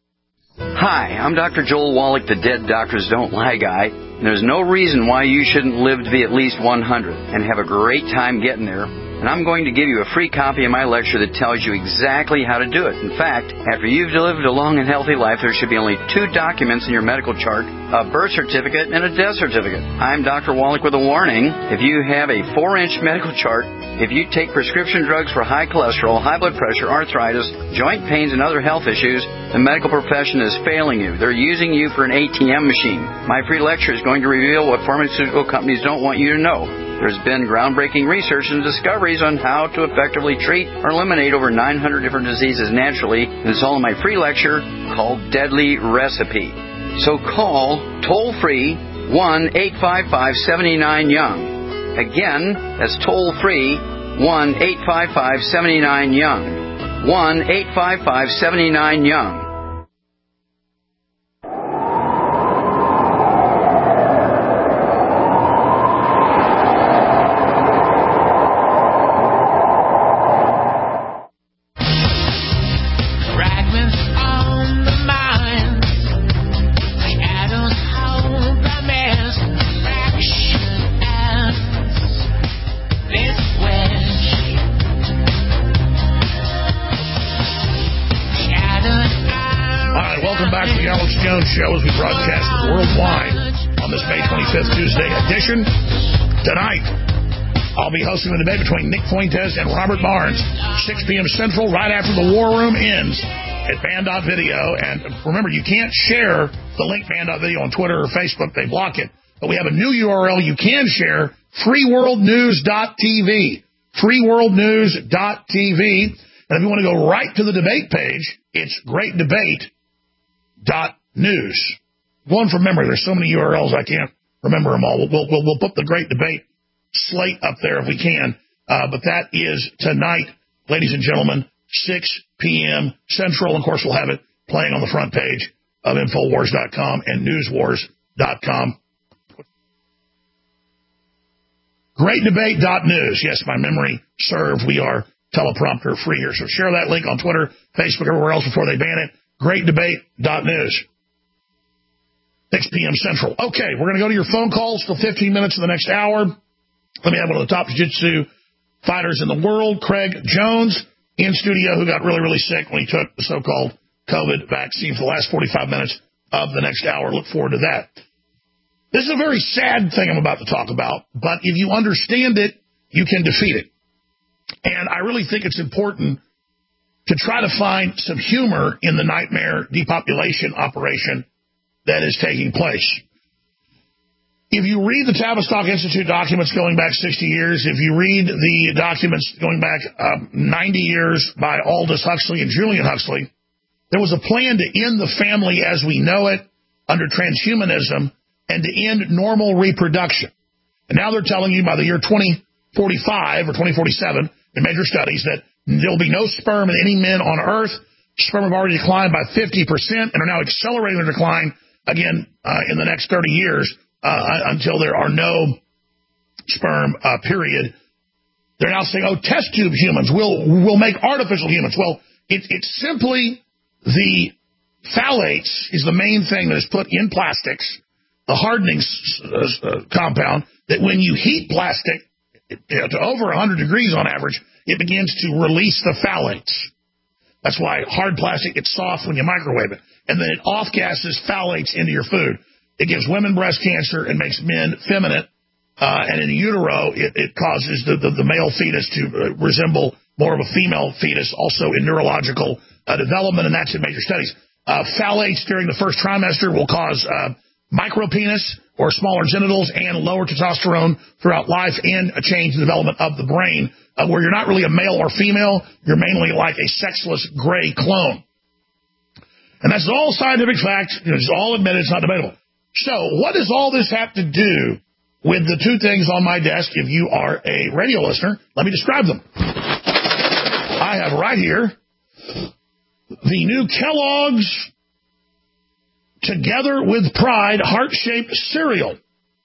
Hi, I'm Doctor Joel Wallach, the Dead Doctors Don't Lie guy. And there's no reason why you shouldn't live to be at least one hundred and have a great time getting there. And I'm going to give you a free copy of my lecture that tells you exactly how to do it. In fact, after you've lived a long and healthy life, there should be only two documents in your medical chart, a birth certificate and a death certificate. I'm Doctor Wallach with a warning. If you have a four-inch medical chart, if you take prescription drugs for high cholesterol, high blood pressure, arthritis, joint pains, and other health issues, the medical profession is failing you. They're using you for an A T M machine. My free lecture is going to reveal what pharmaceutical companies don't want you to know. There's been groundbreaking research and discoveries on how to effectively treat or eliminate over nine hundred different diseases naturally, and it's all in my free lecture called Deadly Recipe. So call toll-free one eight five five, seven nine, young. Again, that's toll-free one eight five five, seven nine, young. one eight five five, seven nine, young. Show as we broadcast worldwide on this May twenty-fifth Tuesday edition. Tonight, I'll be hosting a debate between Nick Fuentes and Robert Barnes, six p.m. Central, right after the War Room ends at Band dot video. And remember, you can't share the link Band dot video on Twitter or Facebook. They block it. But we have a new U R L you can share, free world news dot t v. free world news dot t v. And if you want to go right to the debate page, it's great debate dot news. Going from memory, there's so many U R Ls I can't remember them all. We'll, we'll, we'll put the Great Debate slate up there if we can. Uh, but that is tonight, ladies and gentlemen, six p.m. Central. Of course, we'll have it playing on the front page of Infowars dot com and Newswars dot com. Great Debate dot news. Yes, my memory served. We are teleprompter free here. So share that link on Twitter, Facebook, everywhere else before they ban it. Great Debate dot news. six p.m. Central. Okay, we're going to go to your phone calls for fifteen minutes in the next hour. Let me have one of the top jiu-jitsu fighters in the world, Craig Jones, in studio, who got really, really sick when he took the so-called COVID vaccine for the last forty-five minutes of the next hour. Look forward to that. This is a very sad thing I'm about to talk about, but if you understand it, you can defeat it. And I really think it's important to try to find some humor in the nightmare depopulation operation that is taking place. If you read the Tavistock Institute documents going back sixty years, if you read the documents going back uh, ninety years by Aldous Huxley and Julian Huxley, there was a plan to end the family as we know it under transhumanism and to end normal reproduction. And now they're telling you by the year twenty forty-five or twenty forty-seven in major studies that there'll be no sperm in any men on Earth. Sperm have already declined by fifty percent and are now accelerating their decline again uh, in the next thirty years. Uh, until there are no sperm, uh, period. They're now saying, oh, test tube humans, we'll, we'll make artificial humans. Well, it, it's simply the phthalates is the main thing that is put in plastics, the hardening uh, compound, that when you heat plastic you know, to over one hundred degrees on average, it begins to release the phthalates. That's why hard plastic gets soft when you microwave it. And then it off-gases phthalates into your food. It gives women breast cancer and makes men feminine. Uh, and in utero, it, it causes the, the, the male fetus to uh, resemble more of a female fetus, also in neurological uh, development, and that's in major studies. Uh, phthalates during the first trimester will cause uh, micropenis or smaller genitals and lower testosterone throughout life and a change in the development of the brain, uh, where you're not really a male or female, you're mainly like a sexless gray clone. And that's all scientific fact. It's all admitted. It's not debatable. So what does all this have to do with the two things on my desk? If you are a radio listener, let me describe them. I have right here the new Kellogg's Together with Pride heart-shaped cereal.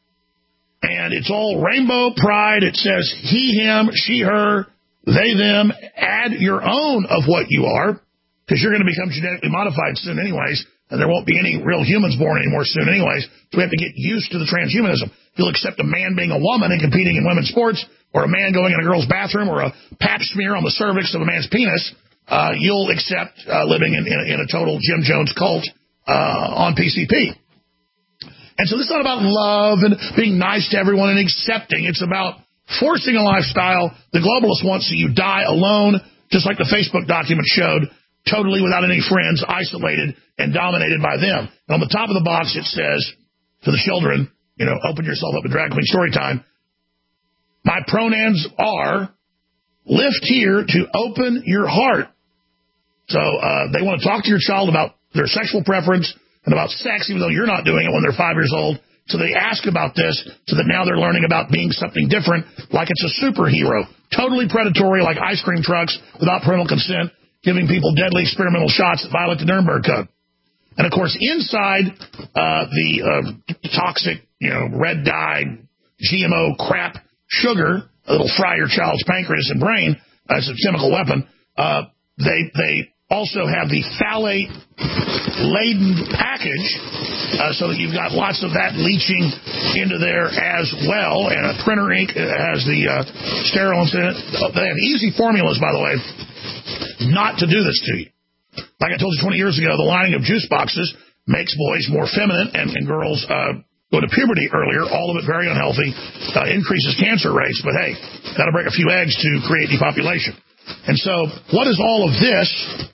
And it's all rainbow pride. It says he, him, she, her, they, them. Add your own of what you are, because you're going to become genetically modified soon anyways. And there won't be any real humans born anymore soon anyways. So we have to get used to the transhumanism. If you'll accept a man being a woman and competing in women's sports, or a man going in a girl's bathroom, or a pap smear on the cervix of a man's penis, uh, you'll accept uh, living in, in, in a total Jim Jones cult uh, on P C P. And so this is not about love and being nice to everyone and accepting. It's about forcing a lifestyle the globalists want so you die alone, just like the Facebook document showed, totally without any friends, isolated, and dominated by them. And on the top of the box, it says to the children, you know, open yourself up to Drag Queen story time. My pronouns are, lift here to open your heart. So uh, they want to talk to your child about their sexual preference and about sex, even though you're not doing it when they're five years old. So they ask about this so that now they're learning about being something different, like it's a superhero. Totally predatory, like ice cream trucks without parental consent, giving people deadly experimental shots that violate the Nuremberg Code. And, of course, inside uh, the uh, toxic, you know, red dye, G M O crap sugar, it'll fry your child's pancreas and brain as a chemical weapon. Uh, they they also have the phthalate-laden package uh, so that you've got lots of that leaching into there as well. And a printer ink has the uh, sterilants in it. They have easy formulas, by the way, not to do this to you. Like I told you twenty years ago, the lining of juice boxes makes boys more feminine and, and girls uh, go to puberty earlier. All of it very unhealthy, uh, increases cancer rates. But, hey, got to break a few eggs to create depopulation. And so what does all of this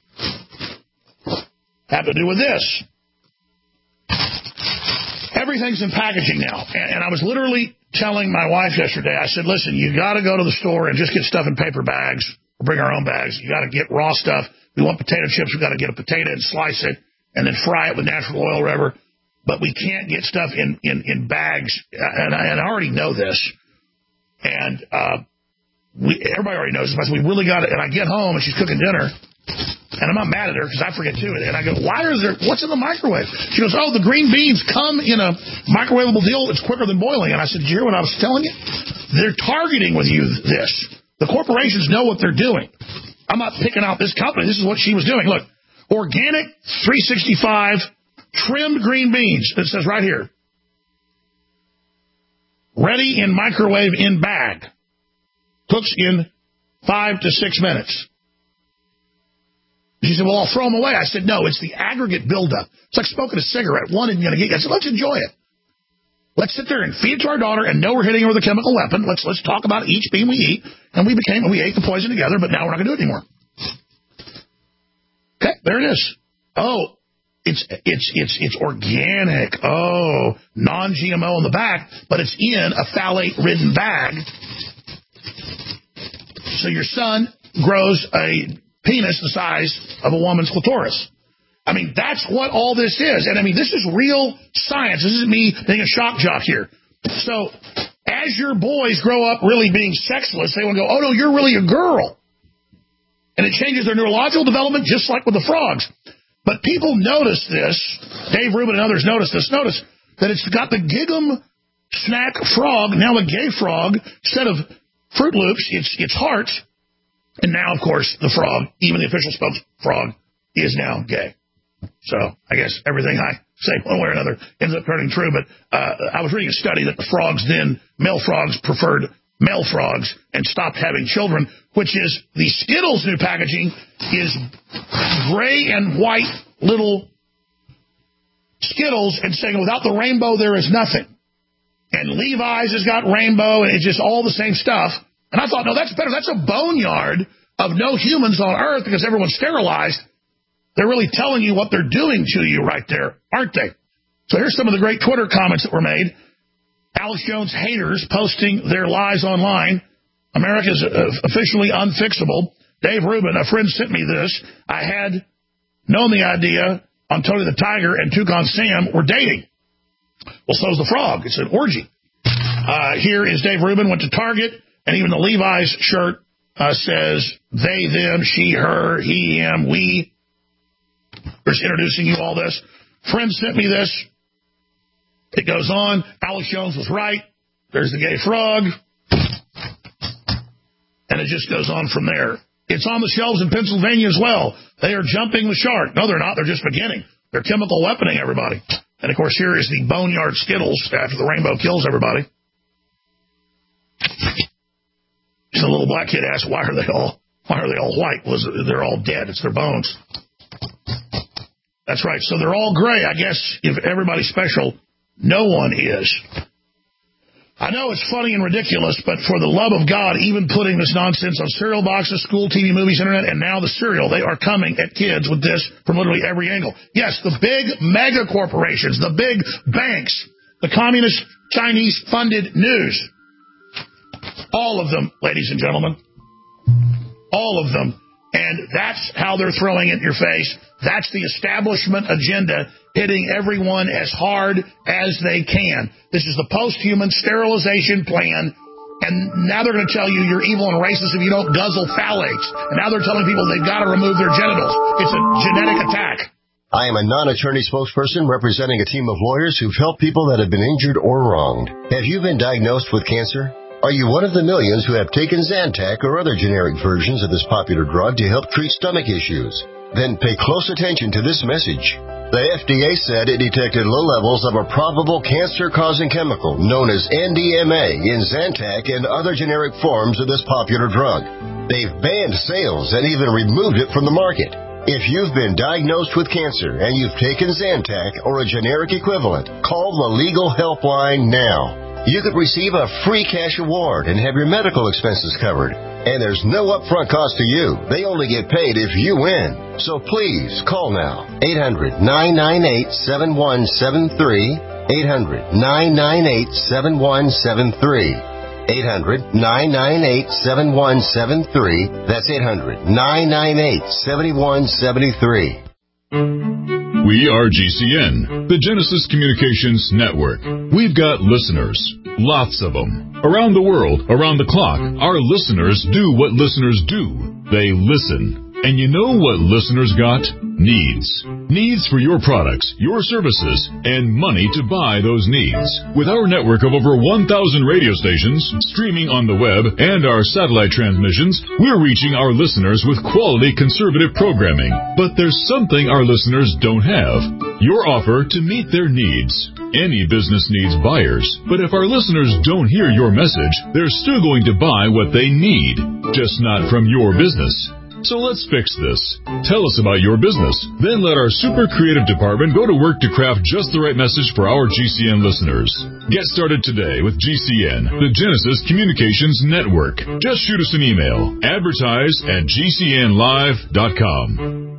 have to do with this? Everything's in packaging now. And, and I was literally telling my wife yesterday, I said, listen, you got to go to the store and just get stuff in paper bags or bring our own bags. You got to get raw stuff. We want potato chips. We've got to get a potato and slice it and then fry it with natural oil or whatever. but we can't get stuff in, in, in bags, and I, and I already know this, and uh, we, everybody already knows this, but we really got it, and I get home, and she's cooking dinner, and I'm not mad at her, because I forget too, and I go, why is there, what's in the microwave? She goes, oh, the green beans come in a microwavable deal, it's quicker than boiling, and I said, did you hear what I was telling you? They're targeting with you this. The corporations know what they're doing. I'm not picking out this company, this is what she was doing. Look, organic, three sixty-five, trimmed green beans. It says right here. Ready in microwave in bag. Cooks in five to six minutes. She said, well, I'll throw them away. I said, no, it's the aggregate buildup. It's like smoking a cigarette. One isn't going to get you. I said, let's enjoy it. Let's sit there and feed it to our daughter and know we're hitting her with a chemical weapon. Let's let's talk about each bean we eat. And we became, we ate the poison together, but now we're not going to do it anymore. Okay, there it is. Oh, It's it's it's it's organic. Oh, non-G M O on the back, but it's in a phthalate-ridden bag. So your son grows a penis the size of a woman's clitoris. I mean, that's what all this is. And I mean, this is real science. This isn't me being a shock jock here. So as your boys grow up really being sexless, they will go, oh, no, you're really a girl. And it changes their neurological development just like with the frogs. But people notice this, Dave Rubin and others notice this, notice that it's got the Gig'em snack frog, now a gay frog, instead of Fruit Loops, it's it's hearts, and now, of course, the frog, even the official spokes frog, is now gay. So I guess everything I say one way or another ends up turning true, but uh, I was reading a study that the frogs then, male frogs preferred male frogs and stopped having children, which is the Skittles new packaging is gray and white little Skittles and saying without the rainbow there is nothing. And Levi's has got rainbow and it's just all the same stuff. And I thought, no, that's better. That's a boneyard of no humans on Earth because everyone's sterilized. They're really telling you what they're doing to you right there, aren't they? So here's some of the great Twitter comments that were made. Alex Jones haters posting their lies online. America's officially unfixable. Dave Rubin, a friend sent me this. I had known the idea on Tony the Tiger and Toucan Sam were dating. Well, so's the frog. It's an orgy. Uh, here is Dave Rubin, went to Target, and even the Levi's shirt uh, says they, them, she, her, he, him, we. Just introducing you all this. Friend sent me this. It goes on. Alex Jones was right. There's the gay frog. And it just goes on from there. It's on the shelves in Pennsylvania as well. They are jumping the shark. No, they're not. They're just beginning. They're chemical weaponing everybody. And, of course, here is the Boneyard Skittles after the rainbow kills everybody. So a little black kid asked, why are they all why are they all white? Was they're all dead. It's their bones. That's right. So they're all gray. I guess if everybody's special, no one is. I know it's funny and ridiculous, but for the love of God, even putting this nonsense on cereal boxes, school, T V, movies, internet, and now the cereal, they are coming at kids with this from literally every angle. Yes, the big mega corporations, the big banks, the communist Chinese-funded news, all of them, ladies and gentlemen, all of them. And that's how they're throwing it in your face. That's the establishment agenda hitting everyone as hard as they can. This is the post-human sterilization plan. And now they're going to tell you you're evil and racist if you don't guzzle phthalates. And now they're telling people they've got to remove their genitals. It's a genetic attack. I am a non-attorney spokesperson representing a team of lawyers who've helped people that have been injured or wronged. Have you been diagnosed with cancer? Are you one of the millions who have taken Zantac or other generic versions of this popular drug to help treat stomach issues? Then pay close attention to this message. The F D A said it detected low levels of a probable cancer-causing chemical known as N D M A in Zantac and other generic forms of this popular drug. They've banned sales and even removed it from the market. If you've been diagnosed with cancer and you've taken Zantac or a generic equivalent, call the Legal Helpline now. You could receive a free cash award and have your medical expenses covered. And there's no upfront cost to you. They only get paid if you win. So please call now. eight hundred, nine nine eight, seven one seven three. eight hundred, nine nine eight, seven one seven three. eight hundred, nine nine eight, seven one seven three. That's eight hundred, nine nine eight, seven one seven three. We are G C N, the Genesis Communications Network. We've got listeners, lots of them. Around the world, around the clock, our listeners do what listeners do. They listen. And you know what listeners got? Needs. Needs for your products, your services, and money to buy those needs. With our network of over one thousand radio stations, streaming on the web, and our satellite transmissions, we're reaching our listeners with quality conservative programming. But there's something our listeners don't have. Your offer to meet their needs. Any business needs buyers, but if our listeners don't hear your message, they're still going to buy what they need, just not from your business. So let's fix this. Tell us about your business. Then let our super creative department go to work to craft just the right message for our G C N listeners. Get started today with G C N, the Genesis Communications Network. Just shoot us an email. Advertise at G C N live dot com.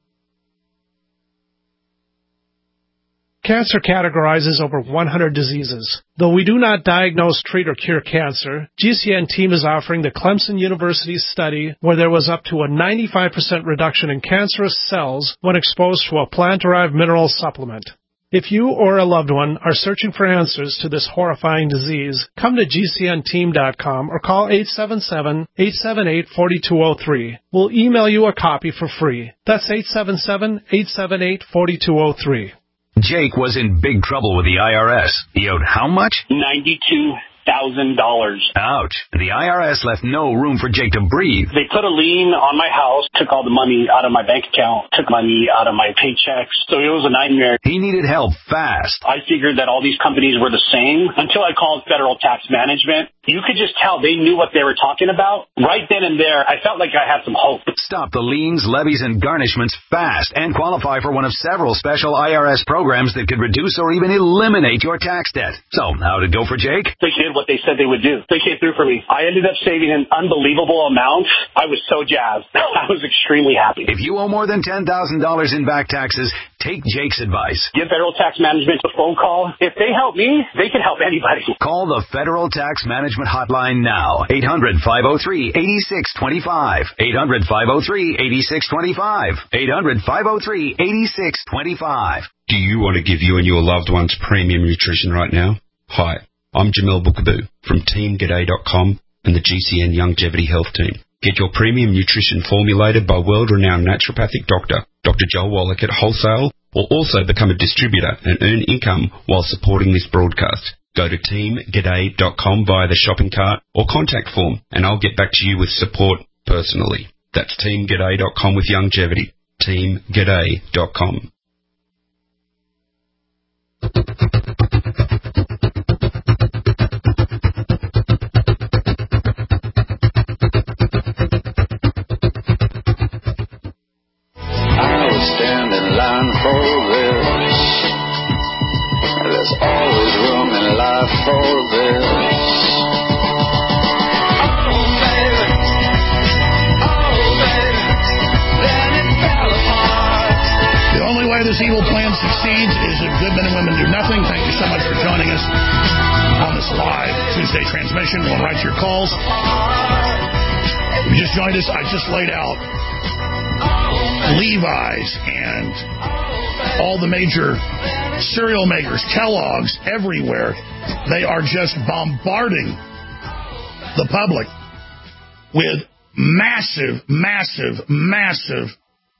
Cancer categorizes over one hundred diseases. Though we do not diagnose, treat, or cure cancer, G C N team is offering the Clemson University study where there was up to a ninety-five percent reduction in cancerous cells when exposed to a plant-derived mineral supplement. If you or a loved one are searching for answers to this horrifying disease, come to G C N team dot com or call eight seven seven, eight seven eight, four two zero three. We'll email you a copy for free. That's eight seven seven, eight seven eight, four two zero three. Jake was in big trouble with the I R S. He owed how much? ninety-two thousand dollars. Ouch. The I R S left no room for Jake to breathe. They put a lien on my house, took all the money out of my bank account, took money out of my paychecks. So it was a nightmare. He needed help fast. I figured that all these companies were the same until I called Federal Tax Management. You could just tell they knew what they were talking about. Right then and there, I felt like I had some hope. Stop the liens, levies, and garnishments fast and qualify for one of several special I R S programs that could reduce or even eliminate your tax debt. So, how'd it go for Jake? They did what they said they would do. They came through for me. I ended up saving an unbelievable amount. I was so jazzed. I was extremely happy. If you owe more than ten thousand dollars in back taxes, take Jake's advice. Give Federal Tax Management a phone call. If they help me, they can help anybody. Call the Federal Tax Management Hotline now. eight hundred, five oh three, eight six two five. eight hundred, five oh three, eight six two five. eight hundred, five oh three, eight six two five. Do you want to give you and your loved ones premium nutrition right now? Hi, I'm Jamel Bookaboo from Team G'day dot com and the G C N Longevity Health Team. Get your premium nutrition formulated by world-renowned naturopathic doctor, Doctor Joel Wallach at wholesale, or also become a distributor and earn income while supporting this broadcast. Go to Team G'day dot com via the shopping cart or contact form, and I'll get back to you with support personally. That's Team G'day dot com with longevity. Team G'day dot com. Stand in line for this. There's always room in life for this. Oh, baby. Oh, baby. Then it fell apart. The only way this evil plan succeeds is if good men and women do nothing. Thank you so much for joining us on this live Tuesday transmission. We'll write your calls. If you just joined us, I just laid out Levi's and all the major cereal makers, Kellogg's, everywhere. They are just bombarding the public with massive, massive, massive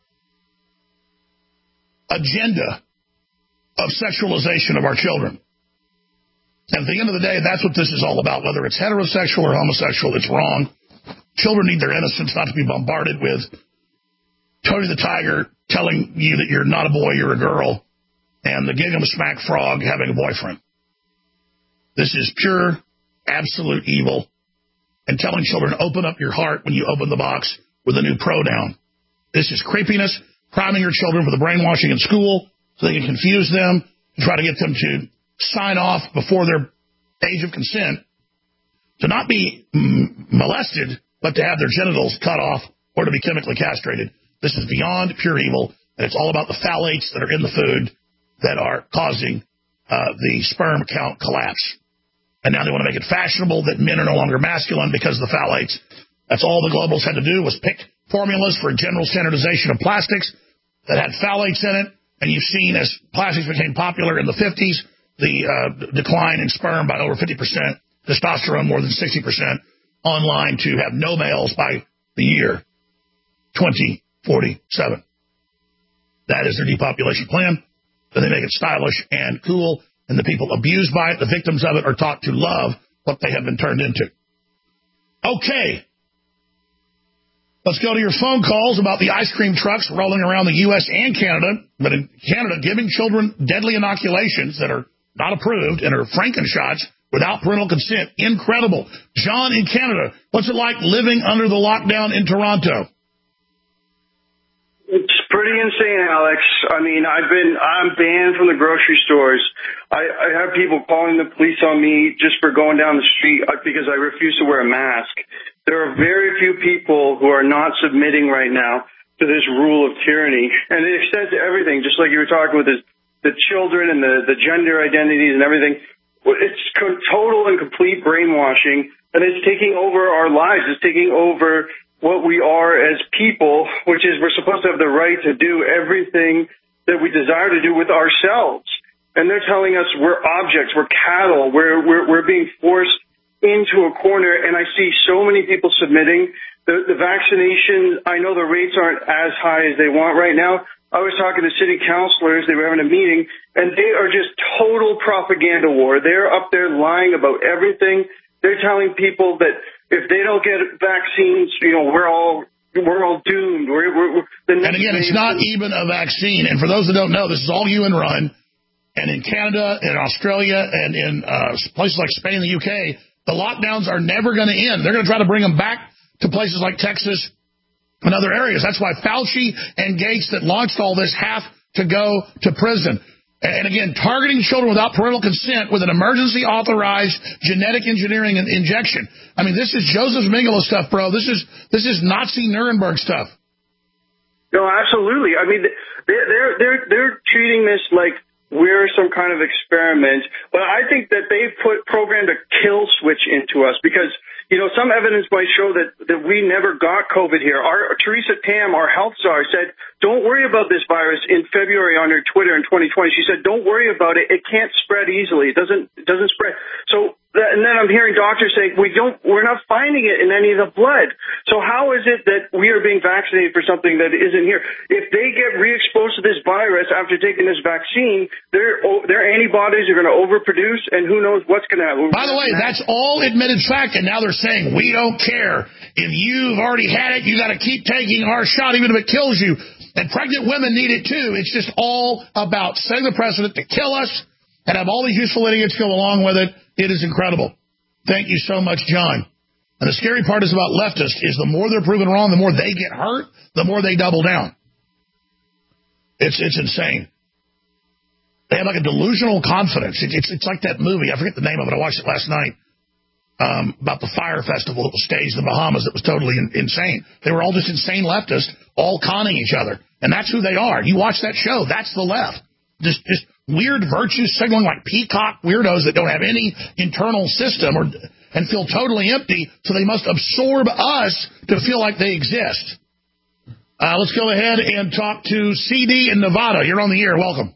agenda of sexualization of our children. And at the end of the day, that's what this is all about. Whether it's heterosexual or homosexual, it's wrong. Children need their innocence, not to be bombarded with Tony the Tiger telling you that you're not a boy, you're a girl, and the Gig'em Smack Frog having a boyfriend. This is pure, absolute evil. And telling children, open up your heart when you open the box with a new pronoun. This is creepiness, priming your children for the brainwashing in school so they can confuse them and try to get them to sign off before their age of consent to not be m- molested, but to have their genitals cut off or to be chemically castrated. This is beyond pure evil, and it's all about the phthalates that are in the food that are causing uh, the sperm count collapse. And now they want to make it fashionable that men are no longer masculine because of the phthalates. That's all the globals had to do was pick formulas for general standardization of plastics, that had phthalates in it, and you've seen as plastics became popular in the fifties, the uh, decline in sperm by over fifty percent, testosterone more than sixty percent, online to have no males by the year twenty forty-seven. That is their depopulation plan. Then they make it stylish and cool, and the people abused by it, the victims of it, are taught to love what they have been turned into. Okay. Let's go to your phone calls about the ice cream trucks rolling around the U S and Canada, but in Canada, giving children deadly inoculations that are not approved and are Frankenshots without parental consent. Incredible. John in Canada, what's it like living under the lockdown in Toronto? It's pretty insane, Alex. I mean, I've been, I'm banned from the grocery stores. I, I have people calling the police on me just for going down the street because I refuse to wear a mask. There are very few people who are not submitting right now to this rule of tyranny. And it extends to everything, just like you were talking with the, the children and the, the gender identities and everything. It's total and complete brainwashing, and it's taking over our lives. It's taking over what we are as people, which is we're supposed to have the right to do everything that we desire to do with ourselves. And they're telling us we're objects, we're cattle, we're, we're, we're being forced into a corner, and I see so many people submitting. The, the vaccination, I know the rates aren't as high as they want right now. I was talking to city councilors, they were having a meeting, and they are just total propaganda war. They're up there lying about everything. They're telling people that if they don't get vaccines, you know, we're all we're all doomed. We're, we're, we're, the and again, it's not even a vaccine. And for those that don't know, this is all U N run. And in Canada, in Australia, and in uh, places like Spain and the U K, the lockdowns are never going to end. They're going to try to bring them back to places like Texas and other areas. That's why Fauci and Gates that launched all this have to go to prison. And again, targeting children without parental consent with an emergency authorized genetic engineering and injection. I mean, this is Joseph Mengele stuff, bro. This is this is Nazi Nuremberg stuff. No, absolutely. I mean, they're they're they're, they're treating this like we're some kind of experiment, but I think that they've put programmed a kill switch into us because, you know, some evidence might show that, that we never got COVID here. Our Theresa Tam, our health czar, said, don't worry about this virus in February on her Twitter in twenty twenty. She said, don't worry about it. It can't spread easily. It doesn't, it doesn't spread. So, and then I'm hearing doctors saying, we don't, we're not finding it in any of the blood. So how is it that we are being vaccinated for something that isn't here? If they get re-exposed to this virus after taking this vaccine, their, their antibodies are going to overproduce, and who knows what's going to happen. By the way, that's all admitted fact, and now they're saying, we don't care. If you've already had it, you got to keep taking our shot, even if it kills you. And pregnant women need it, too. It's just all about setting the precedent to kill us and have all these useful idiots go along with it. It is incredible. Thank you so much, John. And the scary part is about leftists is the more they're proven wrong, the more they get hurt, the more they double down. It's it's insane. They have like a delusional confidence. It, it's it's like that movie. I forget the name of it. I watched it last night um, about the fire festival that was staged in the Bahamas. That was totally in, insane. They were all just insane leftists, all conning each other. And that's who they are. You watch that show. That's the left. Just just weird virtue signaling like peacock weirdos that don't have any internal system or and feel totally empty, so they must absorb us to feel like they exist. Uh, let's go ahead and talk to C D in Nevada. You're on the air. Welcome.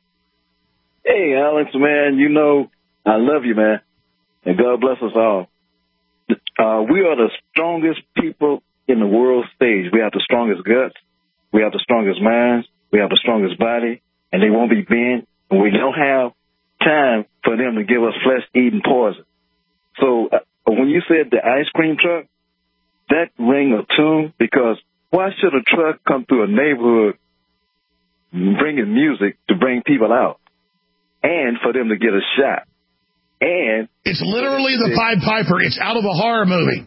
Hey, Alex, man, you know I love you, man, and God bless us all. Uh, we are the strongest people in the world stage. We have the strongest guts. We have the strongest minds. We have the strongest body, and they won't be bent. And we don't have time for them to give us flesh-eating poison. So uh, when you said the ice cream truck, that rang a tune because why should a truck come through a neighborhood bringing music to bring people out and for them to get a shot? And it's literally the Pied Piper. It's out of a horror movie.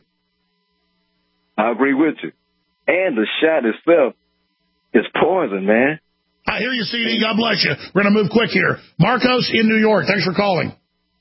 I agree with you. And the shot itself is poison, man. I hear you, C D. God bless you. We're going to move quick here. Marcos in New York. Thanks for calling.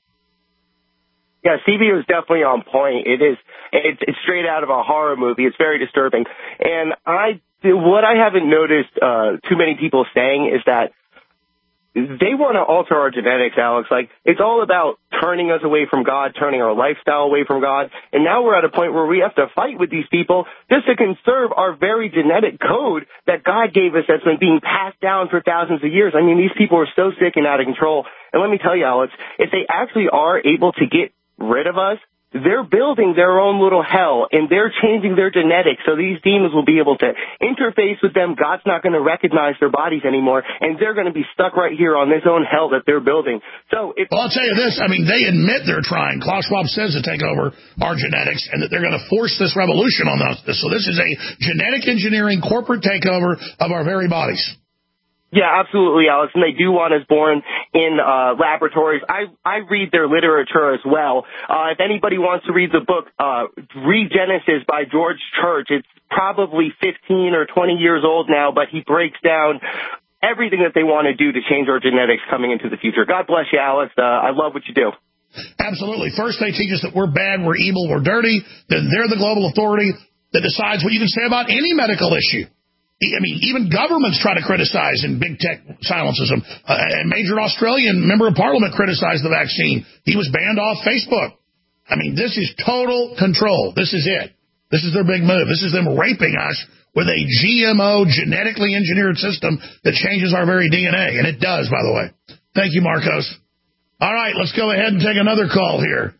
Yeah, C B was definitely on point. It is. It's, it's straight out of a horror movie. It's very disturbing. And I, what I haven't noticed uh, too many people saying is that they want to alter our genetics, Alex. Like, it's all about turning us away from God, turning our lifestyle away from God. And now we're at a point where we have to fight with these people just to conserve our very genetic code that God gave us that's been being passed down for thousands of years. I mean, these people are so sick and out of control. And let me tell you, Alex, if they actually are able to get rid of us, they're building their own little hell, and they're changing their genetics so these demons will be able to interface with them. God's not going to recognize their bodies anymore, and they're going to be stuck right here on this own hell that they're building. So, if- well, I'll tell you this. I mean, they admit they're trying. Klaus Schwab says to take over our genetics, and that they're going to force this revolution on us. So this is a genetic engineering corporate takeover of our very bodies. Yeah, absolutely, Alex. And they do want us born in uh, laboratories. I, I read their literature as well. Uh, if anybody wants to read the book, uh, Regenesis by George Church, it's probably fifteen or twenty years old now, but he breaks down everything that they want to do to change our genetics coming into the future. God bless you, Alex. Uh, I love what you do. Absolutely. First, they teach us that we're bad, we're evil, we're dirty. Then they're the global authority that decides what you can say about any medical issue. I mean, even governments try to criticize, and big tech silences them. Uh, a major Australian member of parliament criticized the vaccine. He was banned off Facebook. I mean, this is total control. This is it. This is their big move. This is them raping us with a G M O, genetically engineered system that changes our very D N A. And it does, by the way. Thank you, Marcos. All right, let's go ahead and take another call here.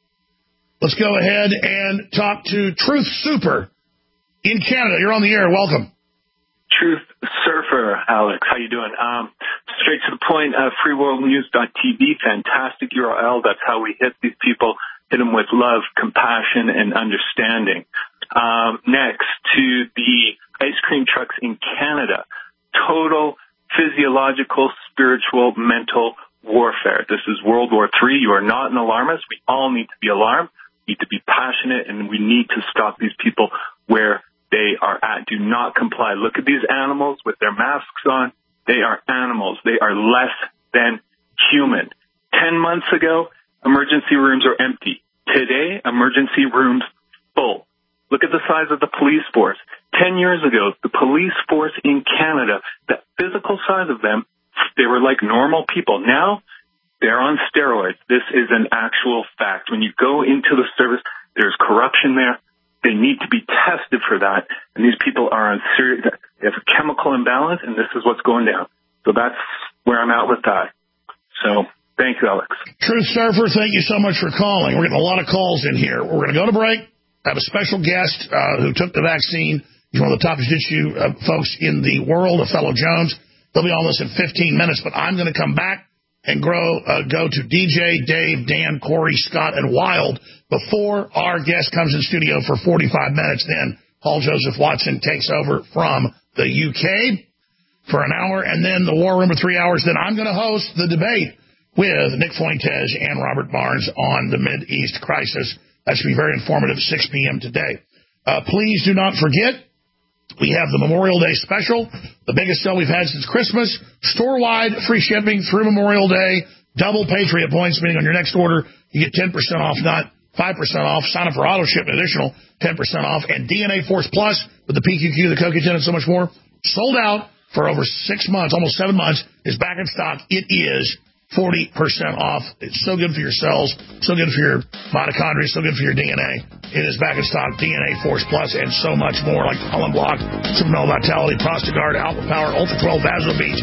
Let's go ahead and talk to Truth Super in Canada. You're on the air. Welcome. Truth Surfer, Alex. How you doing? Um, straight to the point, uh, free world news dot t v, fantastic U R L. That's how we hit these people, hit them with love, compassion, and understanding. Um, next, to the ice cream trucks in Canada. Total physiological, spiritual, mental warfare. This is World War Three. You are not an alarmist. We all need to be alarmed. We need to be passionate, and we need to stop these people where they are at. Do not comply. Look at these animals with their masks on. They are animals. They are less than human. Ten months ago, emergency rooms are empty. Today, emergency rooms full. Look at the size of the police force. Ten years ago, the police force in Canada, the physical size of them, they were like normal people. Now, they're on steroids. This is an actual fact. When you go into the service, there's corruption there. They need to be tested for that, and these people are on serious. They have a chemical imbalance, and this is what's going down. So that's where I'm at with that. So thank you, Alex. Truth Surfer, thank you so much for calling. We're getting a lot of calls in here. We're going to go to break. I have a special guest uh, who took the vaccine. He's one of the top jiu-jitsu uh, folks in the world, Othello Jones. He'll be on this in fifteen minutes, but I'm going to come back and grow, uh, go to D J, Dave, Dan, Corey, Scott, and Wild before our guest comes in studio for forty-five minutes. Then Paul Joseph Watson takes over from the U K for an hour, and then the War Room for three hours. Then I'm going to host the debate with Nick Fuentes and Robert Barnes on the Mideast crisis. That should be very informative, six p.m. today. Uh, please do not forget, we have the Memorial Day special, the biggest sale we've had since Christmas. Store-wide free shipping through Memorial Day. Double Patriot points, meaning on your next order, you get ten percent off, not five percent off. Sign up for auto ship, an additional ten percent off. And D N A Force Plus with the P Q Q, the Co Q ten, and so much more. Sold out for over six months, almost seven months. Is back in stock. It is forty percent off. It's so good for your cells, so good for your mitochondria, so good for your D N A. It is back in stock, D N A Force Plus, and so much more, like Pollen Block, Supermel Vitality, Prostagard, Alpha Power, Ultra twelve, Vasobeat,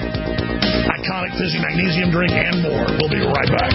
Iconic Fizzy Magnesium Drink, and more. We'll be right back.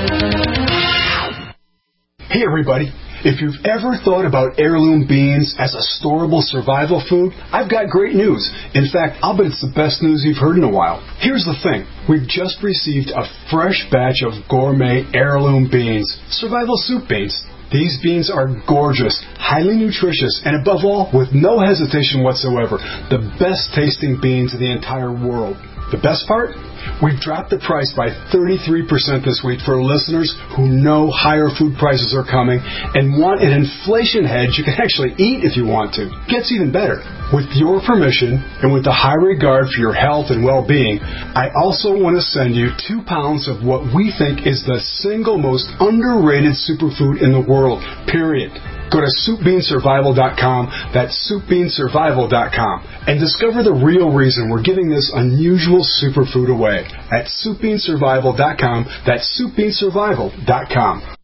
Hey, everybody. If you've ever thought about heirloom beans as a storable survival food, I've got great news. In fact, I'll bet it's the best news you've heard in a while. Here's the thing. We've just received a fresh batch of gourmet heirloom beans, survival soup beans. These beans are gorgeous, highly nutritious, and above all, with no hesitation whatsoever, the best tasting beans in the entire world. The best part? We've dropped the price by thirty-three percent this week for listeners who know higher food prices are coming and want an inflation hedge you can actually eat if you want to. Gets even better. With your permission and with the high regard for your health and well-being, I also want to send you two pounds of what we think is the single most underrated superfood in the world, period. Go to soup bean survival dot com, that's soup bean survival dot com, and discover the real reason we're giving this unusual superfood away at soup bean survival dot com, that's soup bean survival dot com.